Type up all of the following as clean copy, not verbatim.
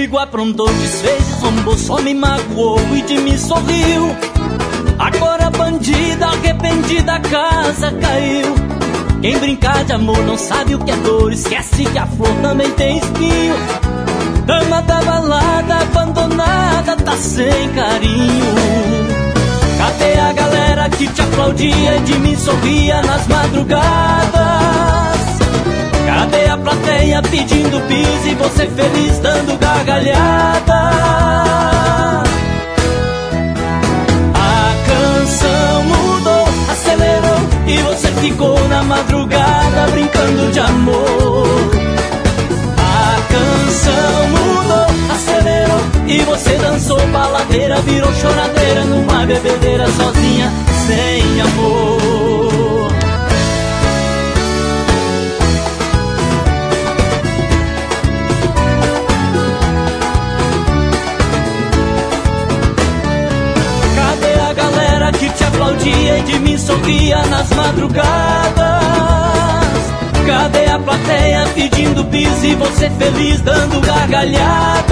Comigo aprontou, desfez, zombou, só me magoou e de mim sorriu. Agora bandida, arrependida, a casa caiu. Quem brincar de amor não sabe o que é dor, esquece que a flor também tem espinho. Dama da balada, abandonada, tá sem carinho. Cadê a galera que te aplaudia e de mim sorria nas madrugadas? Cadê a plateia pedindo bis e você feliz dando gargalhada? A canção mudou, acelerou e você ficou na madrugada brincando de amor. A canção mudou, acelerou e você dançou baladeira, virou choradeira numa bebedeira sozinha, sem amor. Cadê a galera que te aplaudia e de mim sorria nas madrugadas? Cadê a plateia pedindo bis e você feliz dando gargalhada?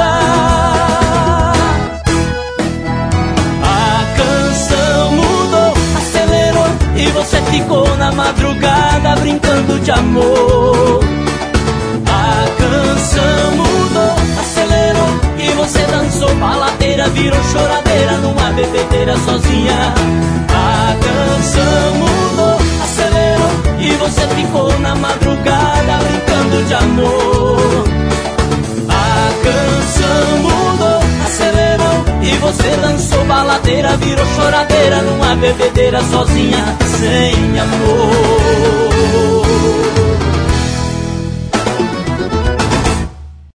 A canção mudou, acelerou e você ficou na madrugada brincando de amor. A canção mudou, acelerou e você dançou baladeira, virou choradeira numa bebedeira sozinha. A canção mudou, acelerou e você ficou na madrugada brincando de amor. A canção mudou, acelerou e você dançou baladeira, virou choradeira numa bebedeira sozinha, sem amor.